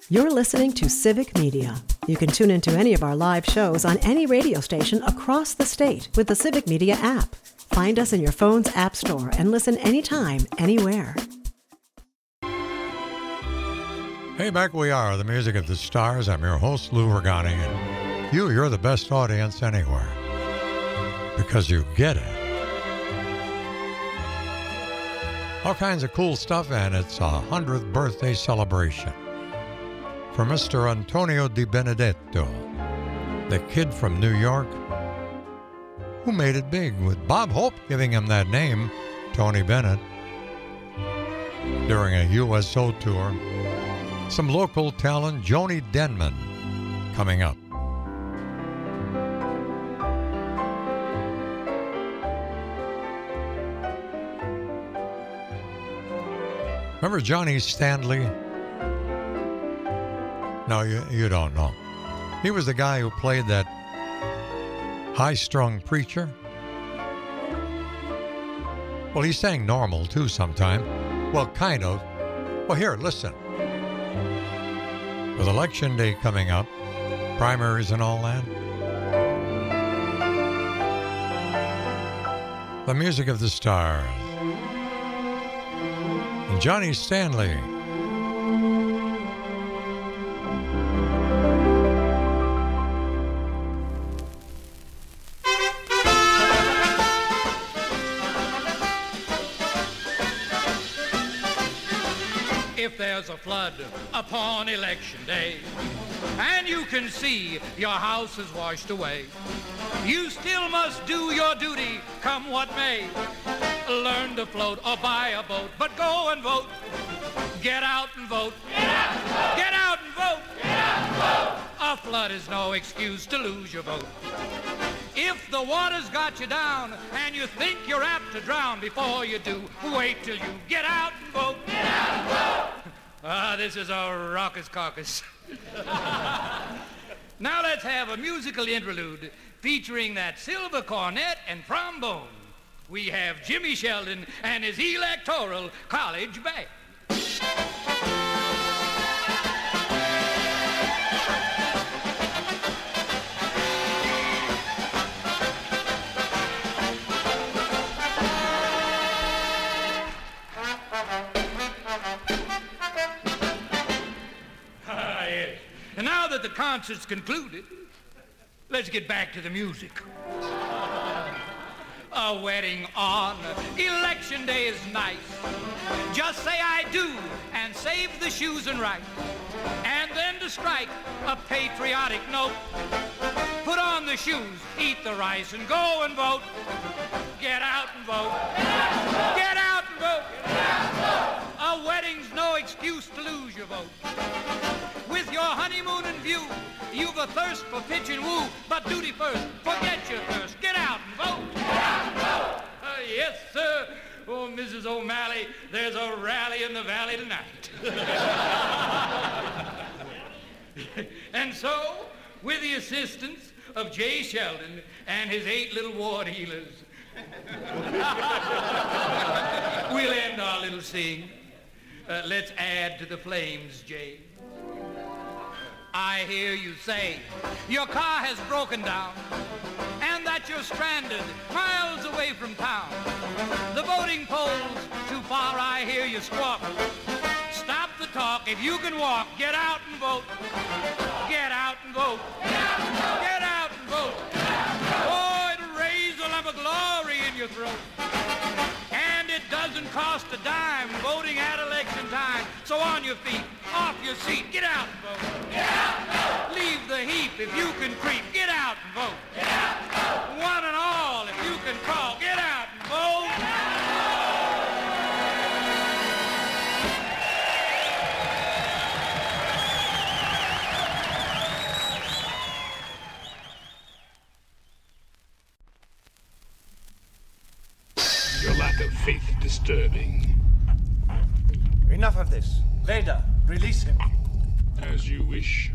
You're listening to Civic Media. You can tune into any of our live shows on any radio station across the state with the Civic Media app. Find us in your phone's app store and listen anytime, anywhere. Hey, back we are, the music of the stars. I'm your host, Lou Ragani, and you're the best audience anywhere because you get it. All kinds of cool stuff, and it's a 100th birthday celebration for Mr. Antonio Di Benedetto, the kid from New York who made it big, with Bob Hope giving him that name, Tony Bennett, during a USO tour. Some local talent, Joni Denman, coming up. Remember Johnny Stanley? No, you don't know. He was the guy who played that high-strung preacher. Well, he sang normal, too, sometime. Well, kind of. Well, here, listen. With Election Day coming up, primaries and all that, the music of the stars. And Johnny Stanley. If there's a flood upon election day and you can see your house is washed away, you still must do your duty come what may. Learn to float or buy a boat, but go and vote. Get out and vote. Get out and vote. Get out and vote. Get out and vote. A flood is no excuse to lose your vote. If the water's got you down and you think you're apt to drown before you do, wait till you get out and vote. Get out and vote. This is a raucous caucus. Now let's have a musical interlude featuring that silver cornet and trombone. We have Jimmy Sheldon and his Electoral College Band. And now that the concert's concluded, let's get back to the music. A wedding on election day is nice. Just say I do and save the shoes and right. And then to strike a patriotic note, put on the shoes, eat the rice, and go and vote. Get out and vote. Get out and vote. A wedding's no excuse to lose your vote. With your honeymoon in view, you've a thirst for pitch and woo, but duty first, forget your thirst. Get out and vote. Get out and vote. Yes, sir. Oh, Mrs. O'Malley, there's a rally in the valley tonight. And so, with the assistance of Jay Sheldon and his 8 little ward healers, we'll end our little sing. Let's add to the flames, Jay. I hear you say your car has broken down and that you're stranded miles away from town. The voting polls too far, I hear you squawk. Stop the talk. If you can walk, get out and vote. Get out and vote. Get out and vote. Oh, it'll raise a lump of glory in your throat. And it doesn't cost a dime voting at election time. So on your feet, off your seat, get out and vote. Get out and vote. Leave the heap if you can creep. Get out and vote. Get out and vote. One and all, if you can crawl, get out and vote. Get out and vote. Your lack of faith disturbing. Enough of this. Vader, release him. As you wish.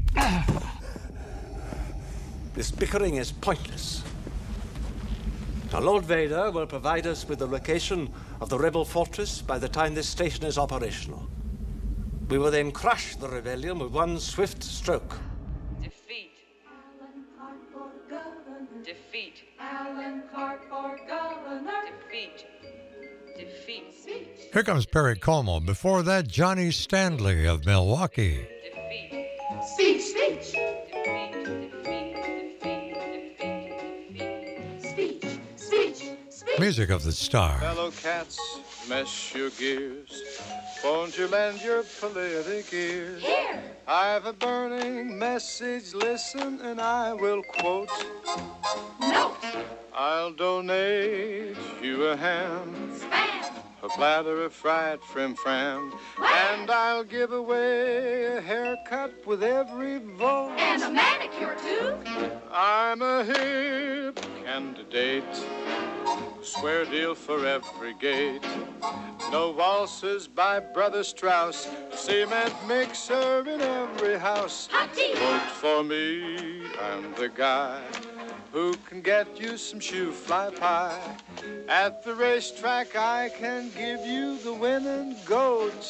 This bickering is pointless. Now, Lord Vader will provide us with the location of the rebel fortress by the time this station is operational. We will then crush the rebellion with one swift stroke. Defeat. Alan Clark for governor. Defeat. Alan Clark for governor. Defeat. Defeat. Here comes Perry Como. Before that, Johnny Stanley of Milwaukee. Defeat. Speech, speech. Defeat. Defeat. Defeat. Defeat. Speech, speech, speech. Music of the Star. Fellow cats, mesh your gears. Won't you lend your politic ears? Here. I've a burning message, listen, and I will quote. Note. I'll donate you a ham, Spam. a platter of fried frim-fram, and I'll give away a haircut with every vote. And a manicure, too. I'm a hip candidate, square deal for every gate. No waltzes by Brother Strauss, cement mixer in every house. Hot tea. Vote for me, I'm the guy who can get you some shoe fly pie. At the racetrack I can give you the winning goat.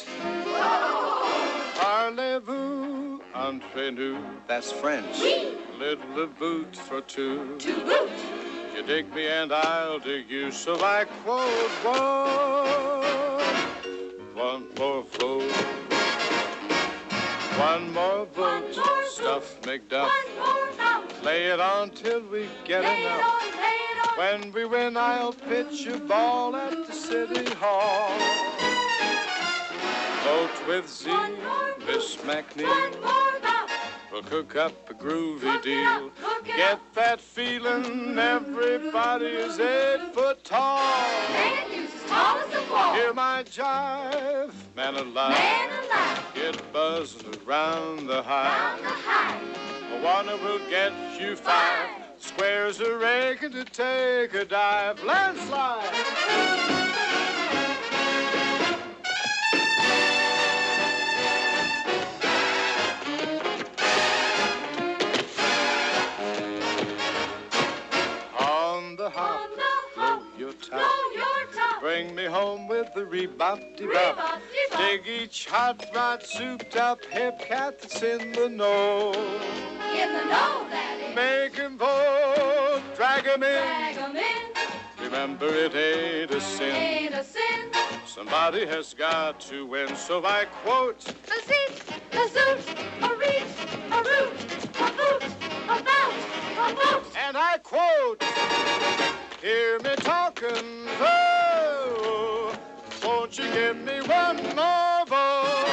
Parlez-vous, entre nous, that's French. Oui. Little boot for two. To boot. You dig me and I'll dig you, so I quote, whoa, one more vote. One more vote. One more Stuff McDuff. One more bout. Lay it on till we get Lay it enough. on, lay it on. When we win, I'll pitch a ball at the City Hall. Vote with Z, One more vote. Miss One McNeil. more bout. We'll cook up a groovy Cook it deal. up, cook it Get up. that feeling everybody is 8 foot tall. Man, you's as tall as a wall. Hear my jive, man alive. Man alive. Get buzzing around the Down high. the high. One will get you 5. Squares are raking to take a dive. Landslide. On the hop, On the hop. blow your top. Blow your top. Bring me home with the rebop-de-bop. Rebop-de-bop. Dig each hot rod, souped up hip cat that's in the know. In the know, that is. Make him vote, drag him in. Drag 'em in. Remember it ain't a sin. Ain't a sin. Somebody has got to win, so I quote. A seat, a suit, a reach, a root, a boot, a bout, a boot. And I quote, hear me talking, oh, won't you give me one more vote?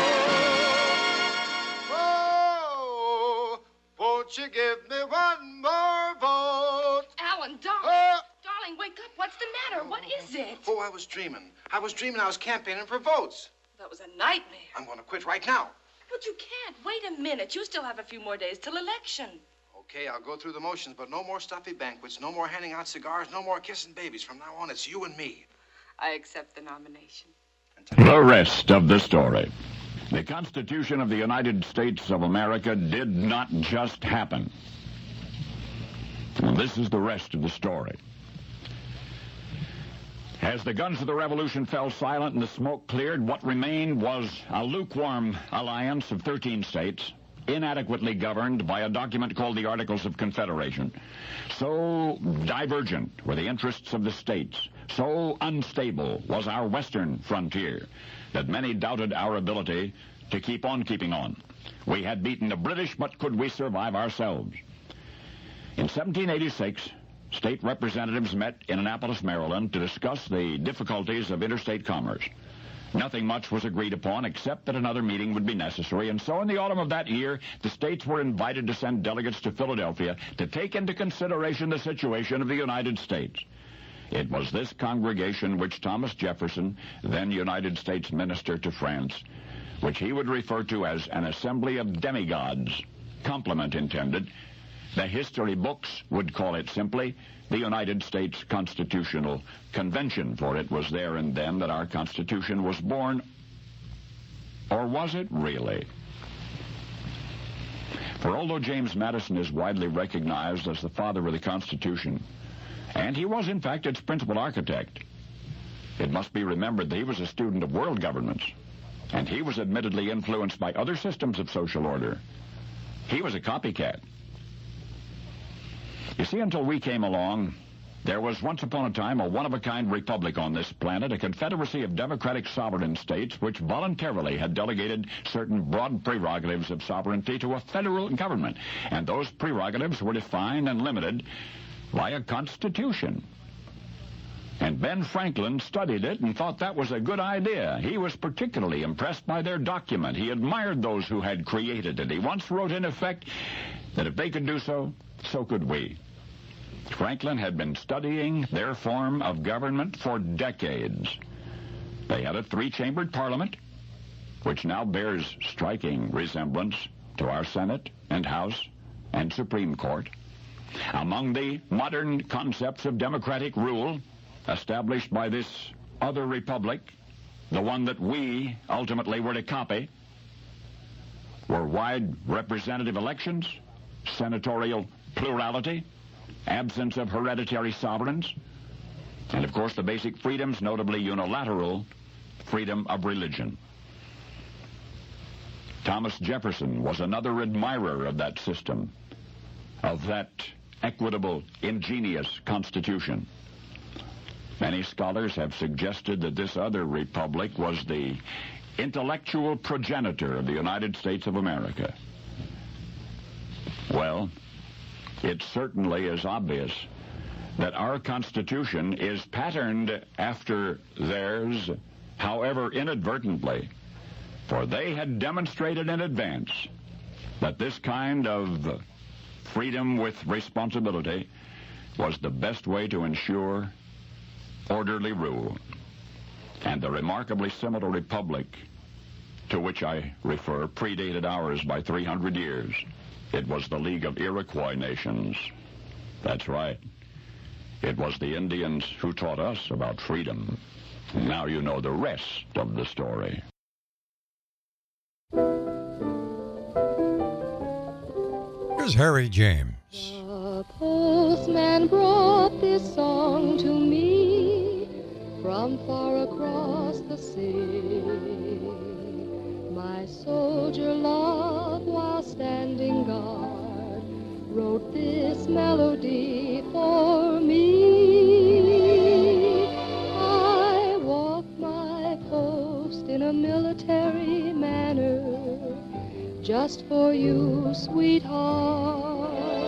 Oh, won't you give me one more vote? Alan, darling. Oh. Darling, wake up. What's the matter? What is it? Oh, I was dreaming. I was campaigning for votes. That was a nightmare. I'm going to quit right now. But you can't. Wait a minute. You still have a few more days till election. Okay, I'll go through the motions, but no more stuffy banquets, no more handing out cigars, no more kissing babies. From now on, it's you and me. I accept the nomination. The rest of the story. The Constitution of the United States of America did not just happen. And this is the rest of the story. As the guns of the revolution fell silent and the smoke cleared, what remained was a lukewarm alliance of 13 states, inadequately governed by a document called the Articles of Confederation. So divergent were the interests of the states, so unstable was our western frontier, that many doubted our ability to keep on keeping on. We had beaten the British, but could we survive ourselves? In 1786, state representatives met in Annapolis, Maryland, to discuss the difficulties of interstate commerce. Nothing much was agreed upon except that another meeting would be necessary, and so in the autumn of that year, the states were invited to send delegates to Philadelphia to take into consideration the situation of the United States. It was this congregation which Thomas Jefferson, then United States Minister to France, which he would refer to as an assembly of demigods, compliment intended. The history books would call it simply the United States Constitutional Convention, for it was there and then that our Constitution was born. Or was it really? For although James Madison is widely recognized as the father of the Constitution, and he was in fact its principal architect, it must be remembered that he was a student of world governments. And he was admittedly influenced by other systems of social order. He was a copycat. You see, until we came along, there was once upon a time a one-of-a-kind republic on this planet, a confederacy of democratic sovereign states which voluntarily had delegated certain broad prerogatives of sovereignty to a federal government. And those prerogatives were defined and limited by a constitution. And Ben Franklin studied it and thought that was a good idea. He was particularly impressed by their document. He admired those who had created it. He once wrote, in effect, that if they could do so, so could we. Franklin had been studying their form of government for decades. They had a three-chambered parliament, which now bears striking resemblance to our Senate and House and Supreme Court. Among the modern concepts of democratic rule established by this other republic, the one that we ultimately were to copy, were wide representative elections, senatorial plurality, absence of hereditary sovereigns, and of course the basic freedoms, notably unilateral freedom of religion. Thomas Jefferson was another admirer of that system, of that equitable, ingenious constitution. Many scholars have suggested that this other republic was the intellectual progenitor of the United States of America. Well, it certainly is obvious that our Constitution is patterned after theirs, however inadvertently, for they had demonstrated in advance that this kind of freedom with responsibility was the best way to ensure orderly rule. And the remarkably similar republic to which I refer predated ours by 300 years. It was the League of Iroquois Nations. That's right. It was the Indians who taught us about freedom. Now you know the rest of the story. Here's Harry James. The postman brought this song to me from far across the sea. My soldier love, while standing guard, wrote this melody for me. I walk my post in a military manner, just for you, sweetheart.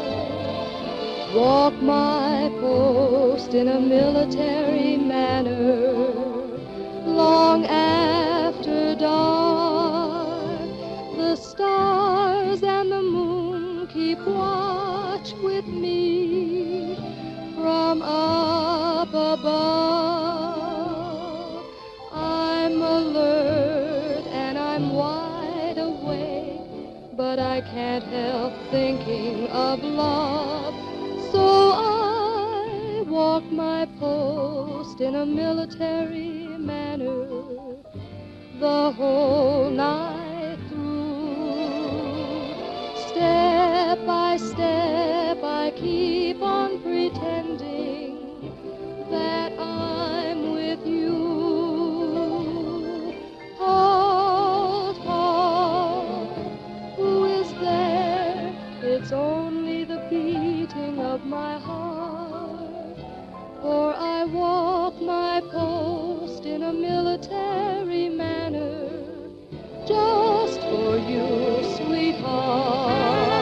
Walk my post in a military manner, long after dark. The stars and the moon keep watch with me from up above. I'm alert and I'm wide awake, but I can't help thinking of love. So I walk my post in a military manner the whole night through. Step by step I keep on pretending that I'm with you. Halt, halt, who is there? It's only the beating of my heart, for I walk my post in a military manner, just for you, sweetheart.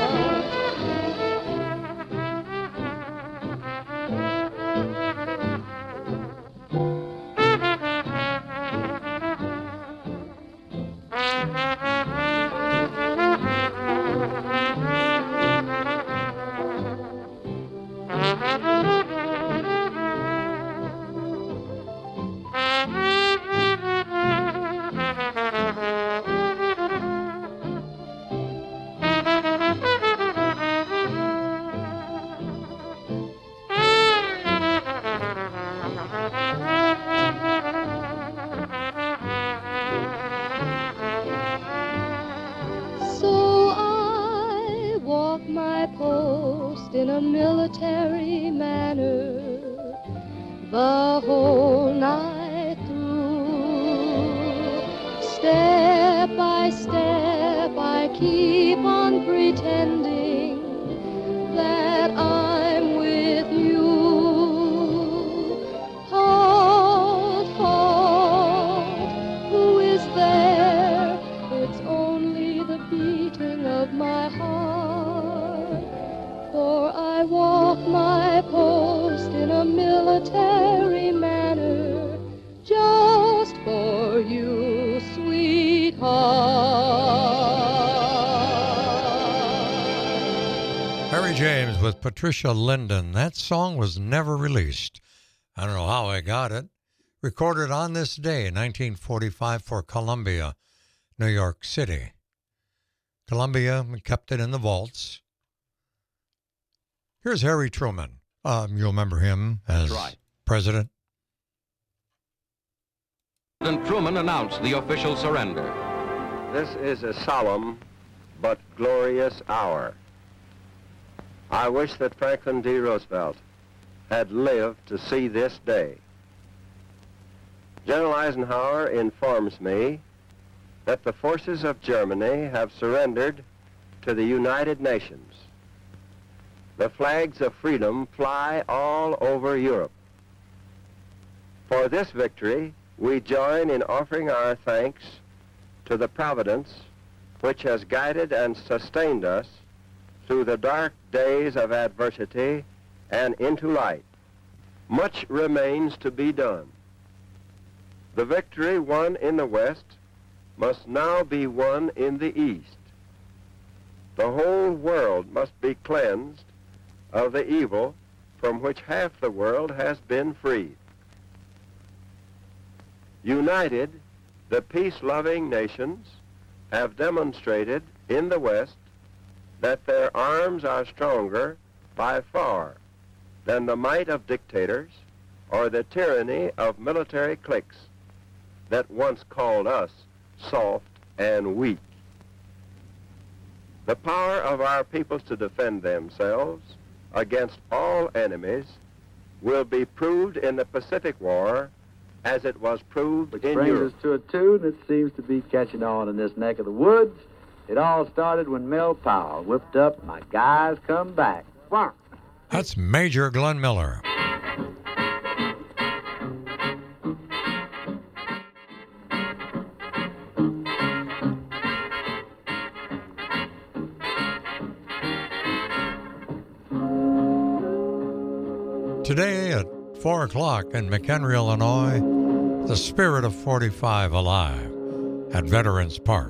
In a military manner the whole night through. Stay step by step I keep on pretending that I'm with you. Halt, halt, who is there? It's only the beating of my heart. For I walk my post in a military manner, just for you, sweetheart. Harry James with Patricia Linden. That song was never released. I don't know how I got it. Recorded on this day, 1945, for Columbia, New York City. Columbia kept it in the vaults. Here's Harry Truman. You'll remember him as president. President Truman announced the official surrender. This is a solemn but glorious hour. I wish that Franklin D. Roosevelt had lived to see this day. General Eisenhower informs me that the forces of Germany have surrendered to the United Nations. The flags of freedom fly all over Europe. For this victory, we join in offering our thanks to the Providence which has guided and sustained us through the dark days of adversity and into light. Much remains to be done. The victory won in the West must now be won in the East. The whole world must be cleansed of the evil from which half the world has been freed. United, the peace-loving nations have demonstrated in the West that their arms are stronger by far than the might of dictators or the tyranny of military cliques that once called us soft and weak. The power of our peoples to defend themselves against all enemies will be proved in the Pacific War as it was proved in Europe. Which brings us to a tune that seems to be catching on in this neck of the woods. It all started when Mel Powell whipped up "My Guys Come Back." Wow. That's Major Glenn Miller. Today at 4 o'clock in McHenry, Illinois, the Spirit of 45 Alive at Veterans Park.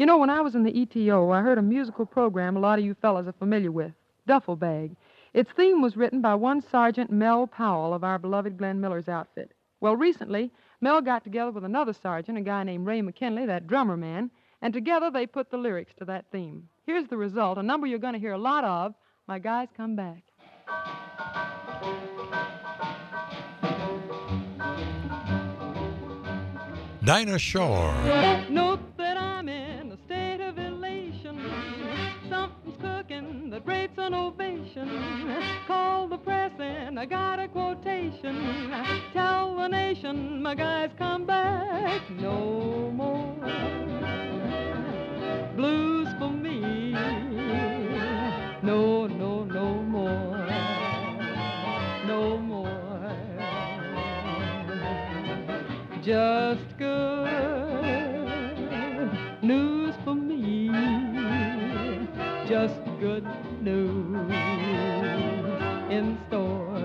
You know, when I was in the ETO, I heard a musical program a lot of you fellas are familiar with, Duffel Bag. Its theme was written by one Sergeant Mel Powell of our beloved Glenn Miller's outfit. Well, recently, Mel got together with another sergeant, a guy named Ray McKinley, that drummer man, and together they put the lyrics to that theme. Here's the result, a number you're going to hear a lot of, My Guys Come Back. Dinah Shore. Note that I'm in a state of elation. Something's cooking that rates an ovation. Call the press and I got a quotation. Tell the nation my guys come back. No more blues for me. No, no, no more. No more. Just good news for me. Just good news in store.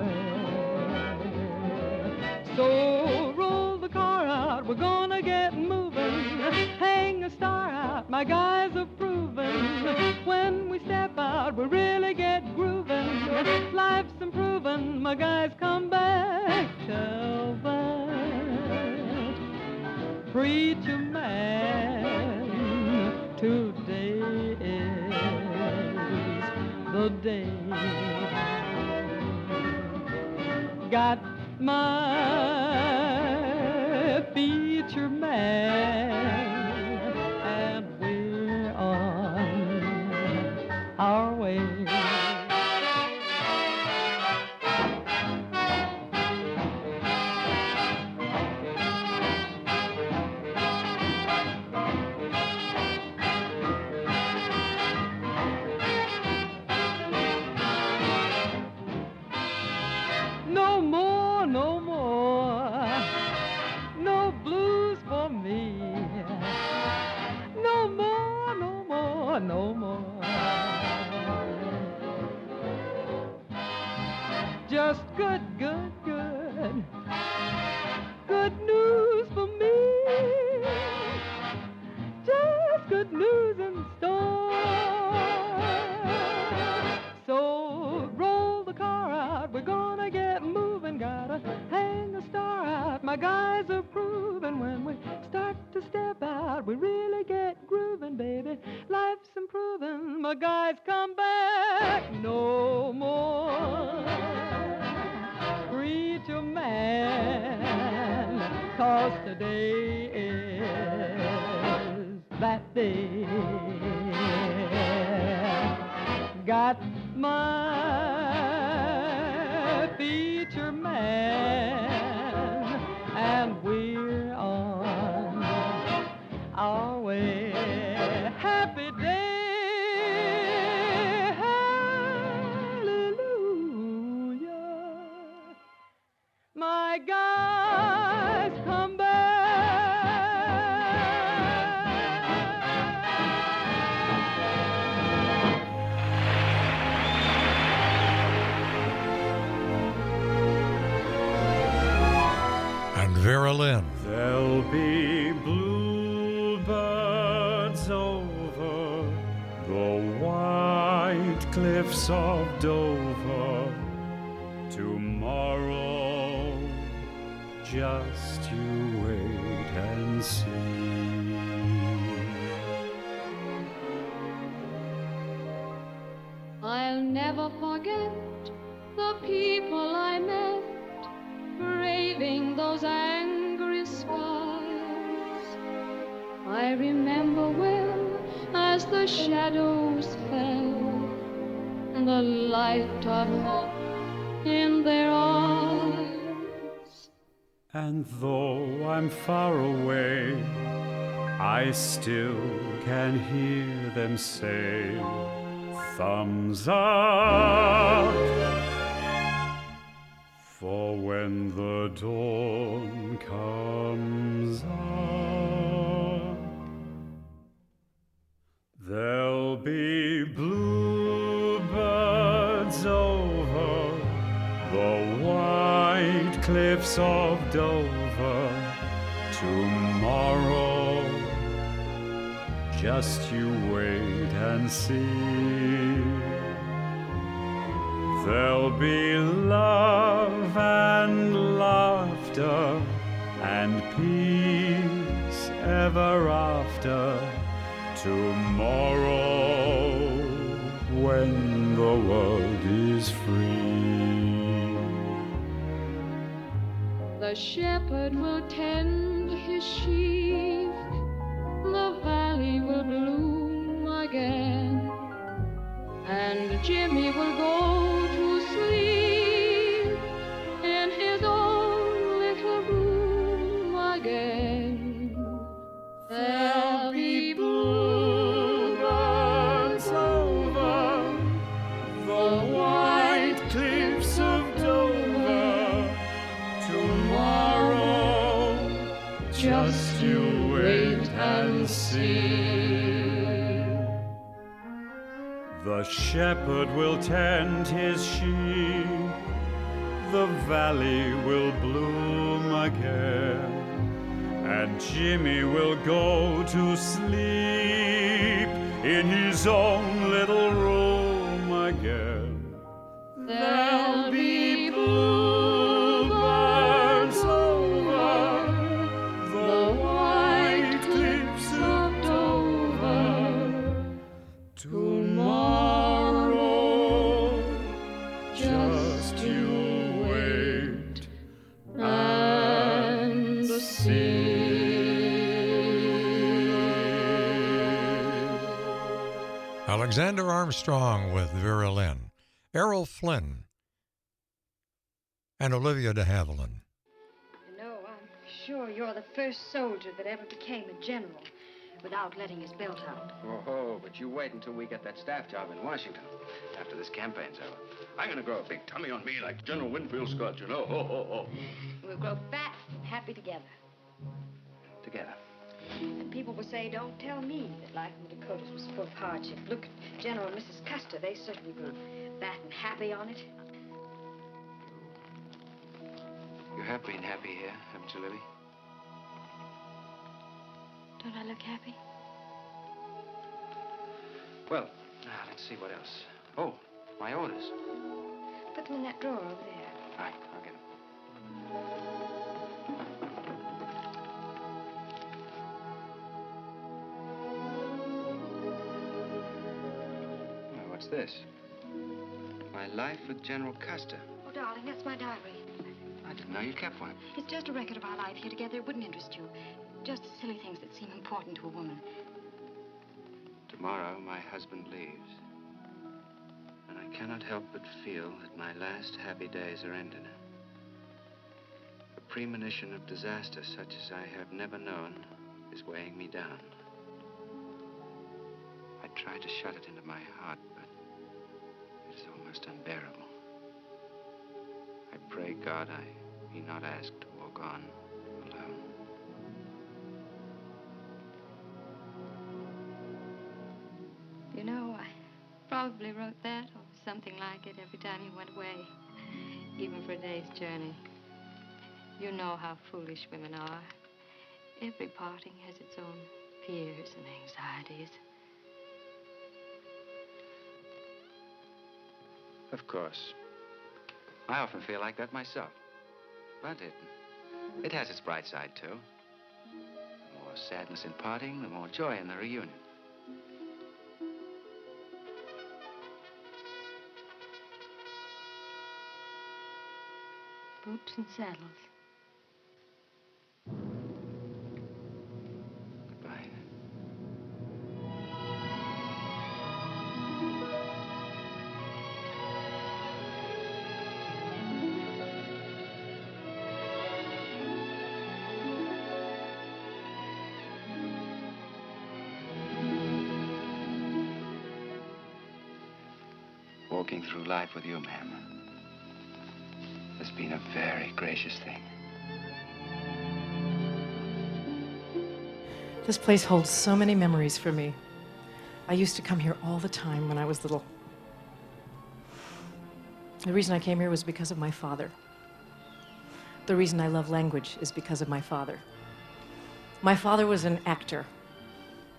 So roll the car out, we're gonna get moving. Hang a star out, my guys are proving. When we step out, we really get grooving. Life's improving, my guys come back. Tell that preacher man, today is the day. Got my feature man, and we're on our way. No more, no more, no blues for me. No more, no more, no more. Just good, good, good. Good news for me. Just good news in store. So roll the car out, we're gonna get moving. Gotta hang a star out, my guys are proving. When we start to step out, we really get grooving, baby. Life's improving, my guys come back. No more preacher man, 'cause today is that day. Got my feature man, and we're on our way. Happy day, hallelujah. My guys come back. And Vera Lynn. There'll be bluebirds over the white cliffs of Dover tomorrow. Just you wait and see. I'll never forget the people I met, braving those angry skies. I remember well as the shadows fell and the light of hope in their eyes. And though I'm far away, I still can hear them say, thumbs up. For when the dawn comes up, there'll be bluebirds over the white cliffs of Dover tomorrow. Just you wait and see. There'll be love and laughter and peace ever after. Tomorrow, when the world is free. The shepherd will tend his sheep, the valley will bloom again, and Jimmy will go to sleep in his own little room again. There'll be bluebirds over the white cliffs of Dover. Tomorrow, just you wait and see. The shepherd will tend his sheep, the valley will bloom again, and Jimmy will go to sleep in his own little room again. There'll be bluebirds over the white cliffs of Dover. Tomorrow, just you wait and see. Alexander Armstrong with Vera Lynn, Errol Flynn, and Olivia de Havilland. You know, I'm sure you're the first soldier that ever became a general without letting his belt out. Oh, but you wait until we get that staff job in Washington after this campaign's over. I'm going to grow a big tummy on me like General Winfield Scott, you know. Ho, ho, ho. We'll grow fat and happy together. Together. And people will say, don't tell me that life in the Dakotas was full of hardship. Look at General and Mrs. Custer. They certainly grew fat and happy on it. You have been happy here, haven't you, Libby? Don't I look happy? Well, now, let's see what else. Oh, my orders. Put them in that drawer over there. All right, I'll get them. What's this? My life with General Custer. Oh, darling, that's my diary. I didn't know you kept one. It's just a record of our life here together. It wouldn't interest you. Just silly things that seem important to a woman. Tomorrow, my husband leaves. And I cannot help but feel that my last happy days are ended. A premonition of disaster such as I have never known is weighing me down. I tried to shut it into my heart, but it's almost unbearable. I pray God I be not asked to walk on alone. You know, I probably wrote that or something like it every time you went away, even for a day's journey. You know how foolish women are. Every parting has its own fears and anxieties. Of course. I often feel like that myself. But it has its bright side, too. The more sadness in parting, the more joy in the reunion. Boots and saddles. Goodbye. Walking through life with you, ma'am, has been a very gracious thing. This place holds so many memories for me. I used to come here all the time when I was little. The reason I came here was because of my father. The reason I love language is because of my father. My father was an actor.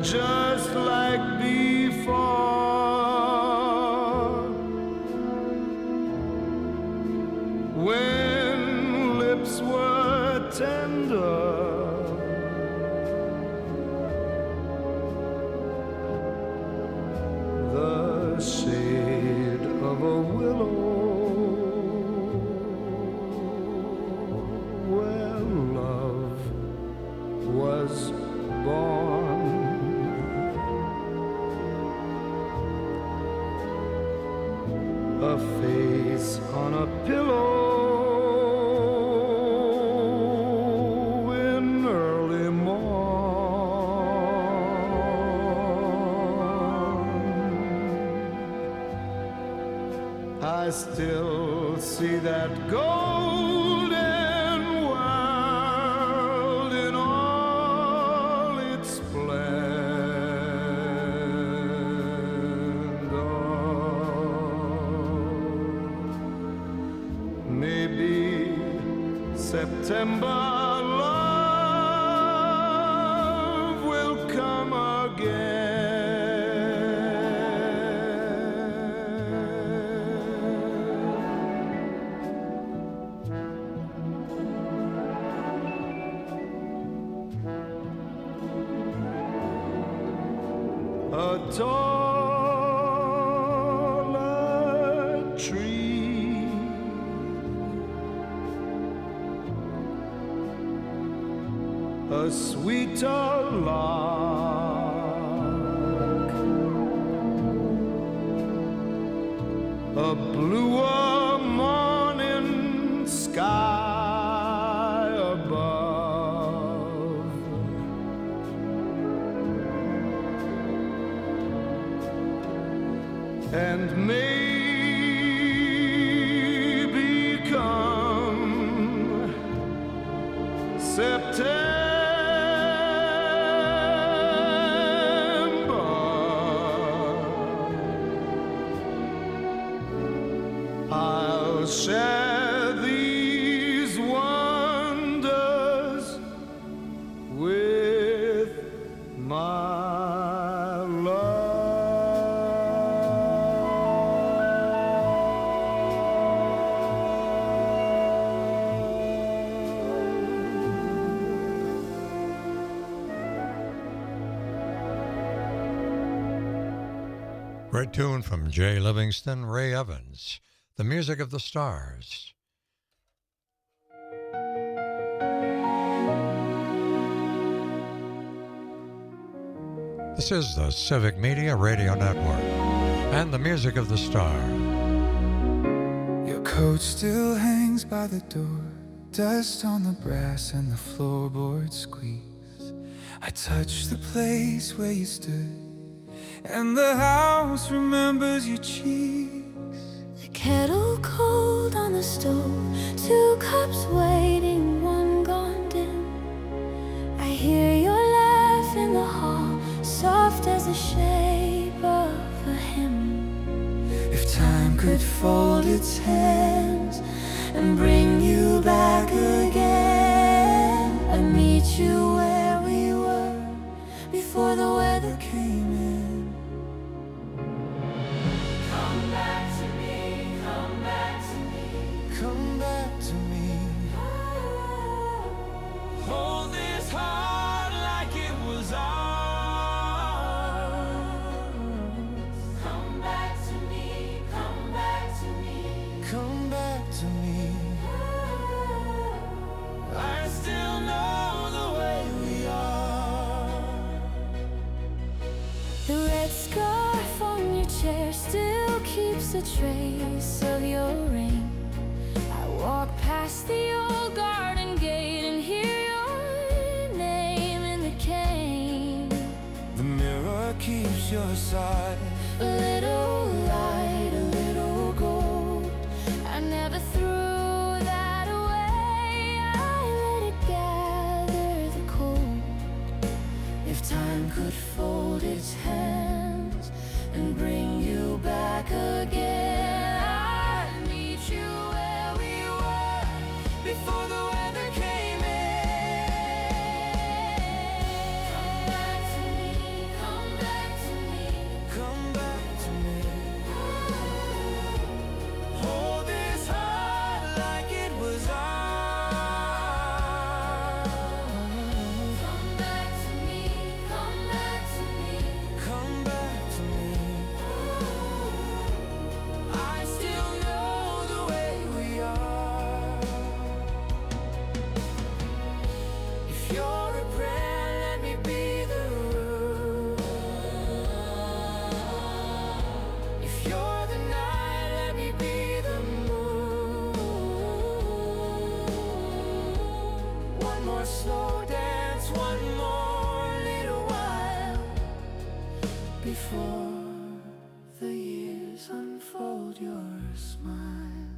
just like before, when lips were tender, the shade of a willow where love was born. A face on a pillow in early morn. I still see that golden world in all its splendor. Maybe September love will come again. A taller tree, a sweeter lark, a bluer morning sky above, and maybe come September, I'll share these wonders with my love. Great tune from Jay Livingston, Ray Evans, The Music of the Stars. This is the Civic Media Radio Network and The Music of the Stars. Your coat still hangs by the door, dust on the brass and the floorboards squeeze. I touch the place where you stood, and the house remembers your cheeks. The kettle cold on the stove, 2 cups waiting, 1 gone dim. I hear your laugh in the hall, soft as the shape of a hymn. If time could fold its hands and bring you back again, I'd meet you where we were before the weather came in. Come back to me, come back to me, come back to me. Hold this heart like it was ours. come back to me, come back to me. Come back to me. I still know the way we are. The red scarf on your chair still keeps a trace of your ring. I walk past the old garden gate and hear your name in the cane. The mirror keeps your side. A little light, a little gold. I never threw that away. I let it gather the cold. If time could fold its hands and bring you back again, I'd meet you where we were before the weather came in. Come back to me, just one more little while before the years unfold your smile.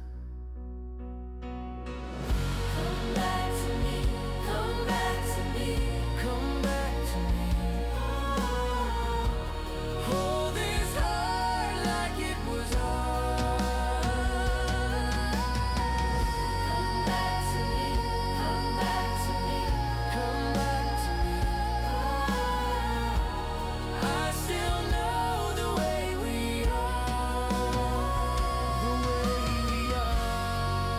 Come back to me, come back to me, come back to me. Hold this heart like it was ours. Come back to me, come back to me, come back to me. I still know the way we are, the way we are.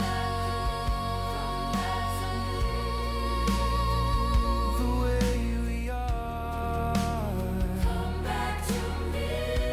The way we are. Come back to me.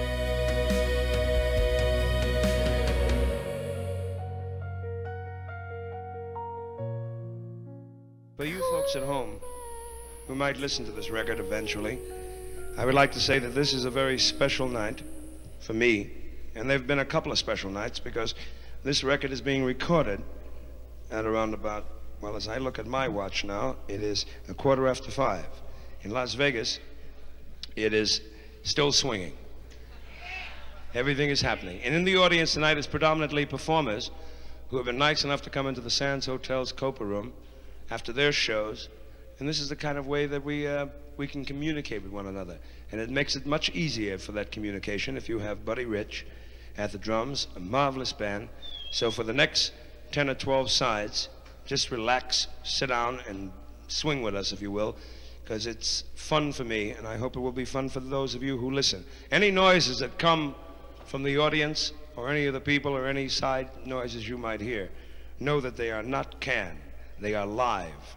For you folks at home who might listen to this record eventually, I would like to say that this is a very special night for me, and there have been a couple of special nights because this record is being recorded at around about, well, as I look at my watch now, it is 5:15. In Las Vegas, it is still swinging. Everything is happening. And in the audience tonight is predominantly performers who have been nice enough to come into the Sands Hotel's Copa Room after their shows. And this is the kind of way that we can communicate with one another. And it makes it much easier for that communication if you have Buddy Rich at the drums, a marvelous band. So for the next 10 or 12 sides, just relax, sit down, and swing with us, if you will, because it's fun for me, and I hope it will be fun for those of you who listen. Any noises that come from the audience, or any of the people, or any side noises you might hear, know that they are not canned, they are live.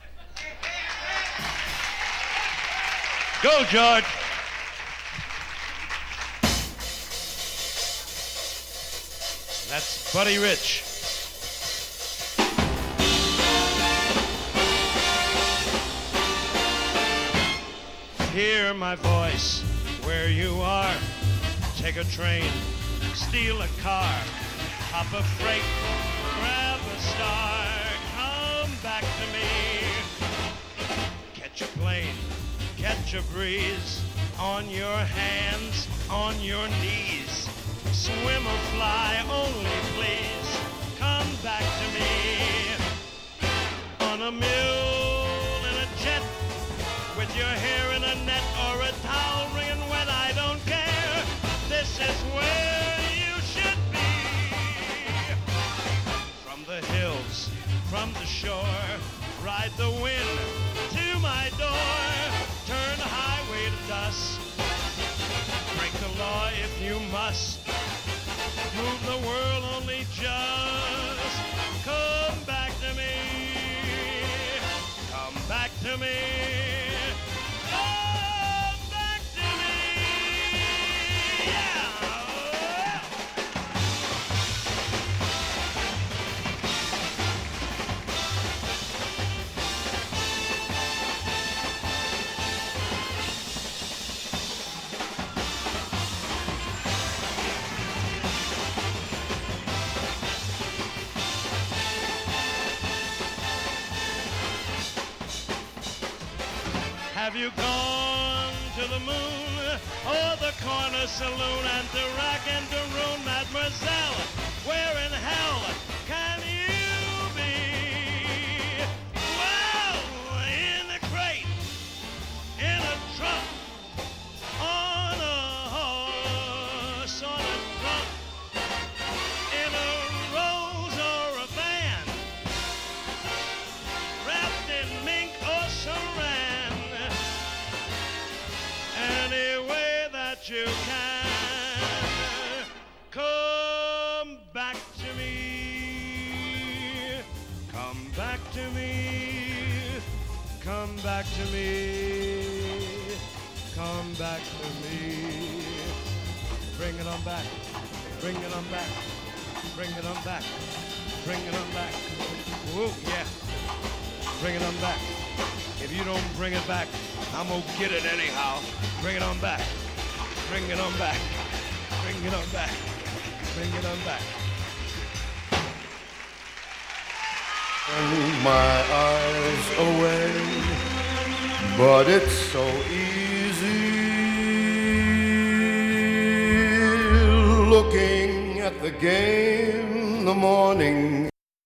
Go, George! That's Buddy Rich. Hear my voice where you are. Take a train, steal a car, hop a freight, grab a star, come back to me. Catch a plane, catch a breeze, on your hands, on your knees. Swim or fly, only please come back to me. On a mule in a jet, with your hair in a net or a towel wringing wet, I don't care. This is where you should be. From the hills, from the shore, ride the wind to my door. Turn the highway to dust. Break the law if you must. Move the world only just. Come back to me. Come back to me. Come back to me. Yeah. Have you gone to the moon or the corner saloon and to rack and to ruin, mademoiselle? Where in hell can you be? Well, in a crate, in a truck, on a horse, on a trunk, in a rose or a van, wrapped in mink or saran. Any way that you can, come back to me, come back to me, come back to me, come back to me. Bring it on back, bring it on back, bring it on back, bring it on back. Whoa, yeah, bring it on back. If you don't bring it back, I'm gonna get it anyhow. Bring it on back. Bring it on back. Bring it on back. Bring it on back. Turn my eyes away but it's so easy looking at the game in the morning.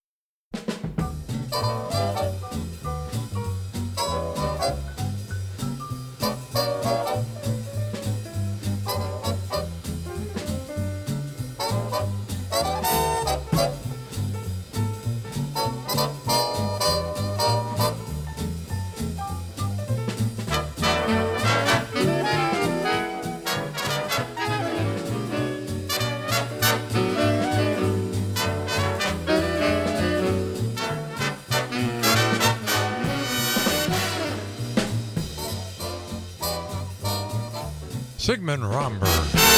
Sigmund Romberg.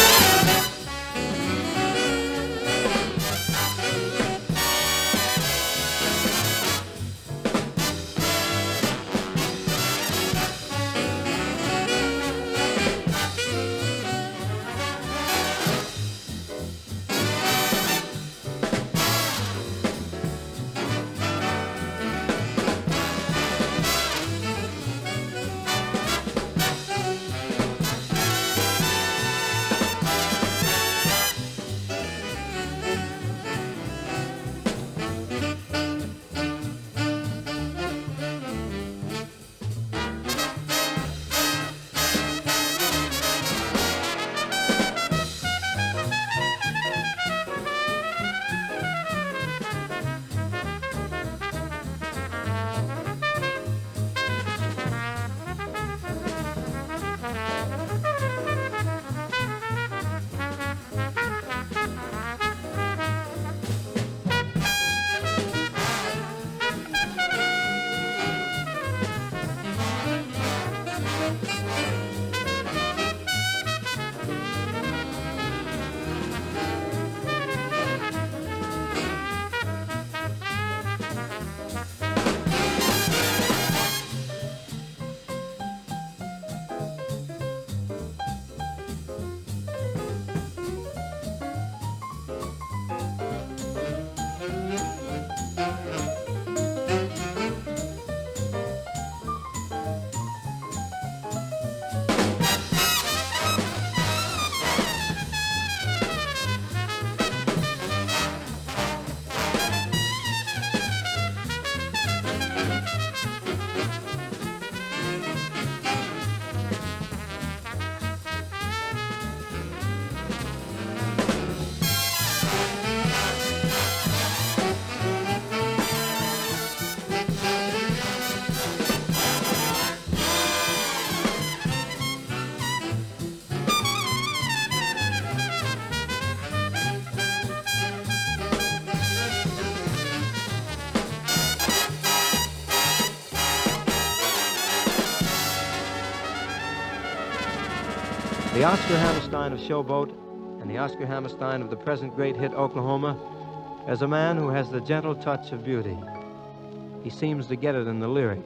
The Oscar Hammerstein of Showboat and the Oscar Hammerstein of the present great hit Oklahoma is a man who has the gentle touch of beauty. He seems to get it in the lyric.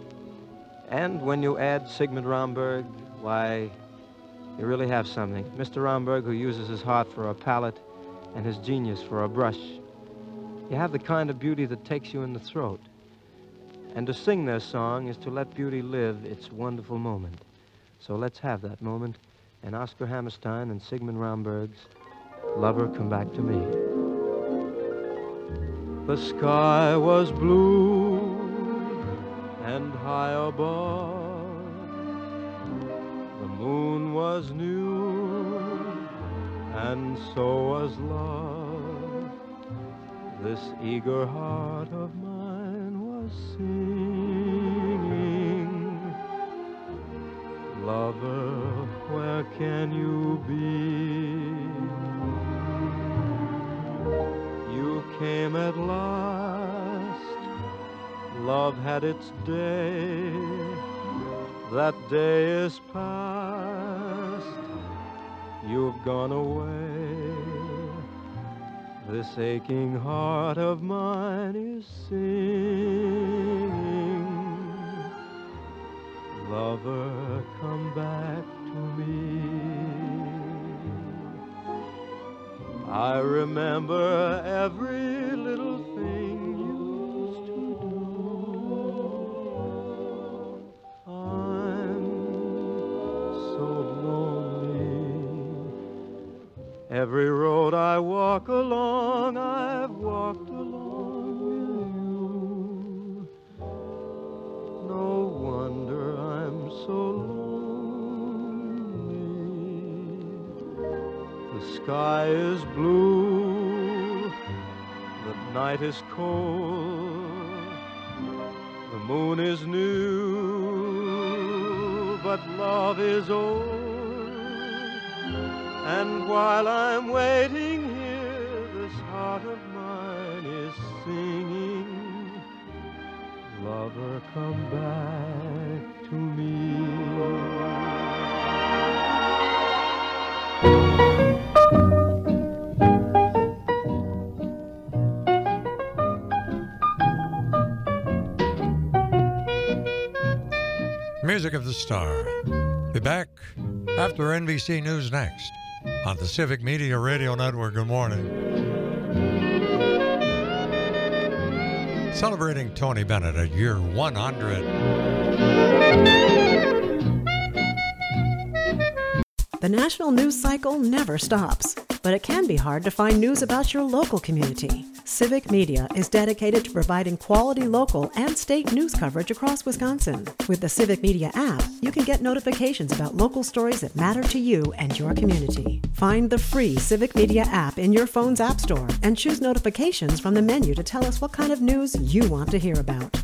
And when you add Sigmund Romberg, why, you really have something. Mr. Romberg, who uses his heart for a palette and his genius for a brush. You have the kind of beauty that takes you in the throat. And to sing their song is to let beauty live its wonderful moment. So let's have that moment. And Oscar Hammerstein and Sigmund Romberg's Lover, Come Back to Me. The sky was blue and high above. The moon was new and so was love. This eager heart of mine was singing, lover, where can you be? You came at last, love had its day, that day is past, you've gone away. This aching heart of mine is singing, lover, come back to me. I remember every little thing you used to do. Every road I walk along, I've walked along with you. No wonder I'm so lonely. The sky is blue, the night is cold, the moon is new, but love is old. And while I'm waiting here, this heart of mine is singing, lover, come back to me. Music of the Star. Be back after NBC News next on the Civic Media Radio Network. Good morning. Celebrating Tony Bennett at year 100. The national news cycle never stops, but it can be hard to find news about your local community. Civic Media is dedicated to providing quality local and state news coverage across Wisconsin. With the Civic Media app, you can get notifications about local stories that matter to you and your community. Find the free Civic Media app in your phone's app store and choose notifications from the menu to tell us what kind of news you want to hear about.